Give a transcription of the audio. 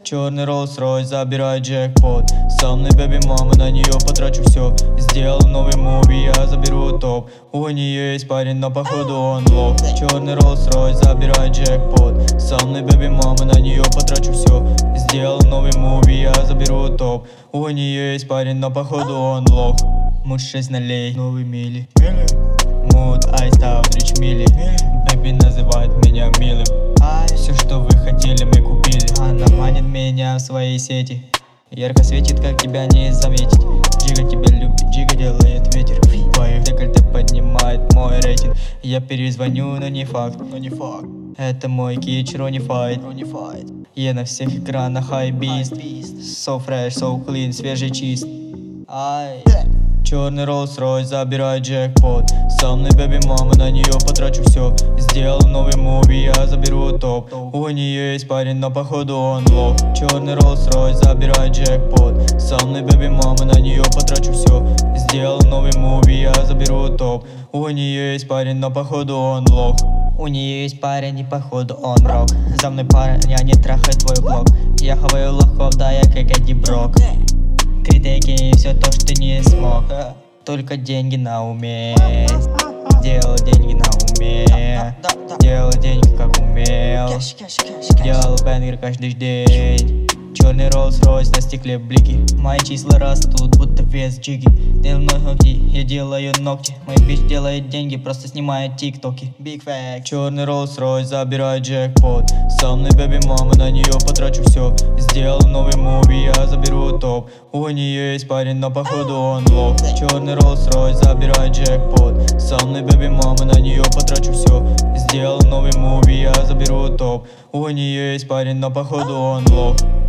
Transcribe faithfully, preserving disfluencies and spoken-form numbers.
Черный Rolls-Royce, забирай джекпот. Со мной бэби мама, на нее потрачу все. Сделал новый муви, я заберу топ. У нее есть парень, но походу он лох. Черный Rolls-Royce, забирай джекпот. Со мной бэби мама, на нее потрачу все. Сделал новый муви, я заберу топ. У нее есть парень, но походу он лох. Муд шесть нулей, новый мили. Муд айстаут, рич мили. Бэби называет меня милым. Все, что вы хотели, мы купили. Она манит меня в своей сети. Ярко светит, как тебя не заметить. Джига тебя любит, Джига делает ветер. Твое декольте поднимает мой рейтинг. Я перезвоню, но не факт, но не факт. Это мой кич, Ронифайд. Я на всех экранах хайбист. So fresh, so clean, свежий чист. Ай. Черный Rolls-Royce, забирай джекпот. Со мной бэби мама, на нее потрачу все. Сделал новый муви, я заберу топ. У нее есть парень, но походу он лох. Черный Rolls-Royce, забирай джекпот. Со мной бэби мама, на нее потрачу все. Сделал новый муви, я заберу топ. У нее есть парень, но походу он лох. У нее есть парень и походу он рок. За мной парень, я не трахаю твой блог. Я хаваю лохов, да я как Эдди Брок. Критики и все то, что не смог. Только деньги на уме. Делал деньги на уме. Делал деньги как умел. Делал бенгер каждый день. Черный Rolls-Royce, на стекле блики. Мои числа растут, будто вес джиги. Делаю ногти, я делаю ногти. Мой бич делает деньги, просто снимает тиктоки. Big fact. Черный Rolls-Royce, забирай джекпот. Со мной бэби мама, на нее потрачу все. Сделал новый муви, я заберу топ. У нее есть парень, но походу он лох. Черный Rolls-Royce, забирай джекпот. Со мной бэби мама, на нее потрачу все. Сделал новый муви, я заберу топ. У нее есть парень, но походу он лох.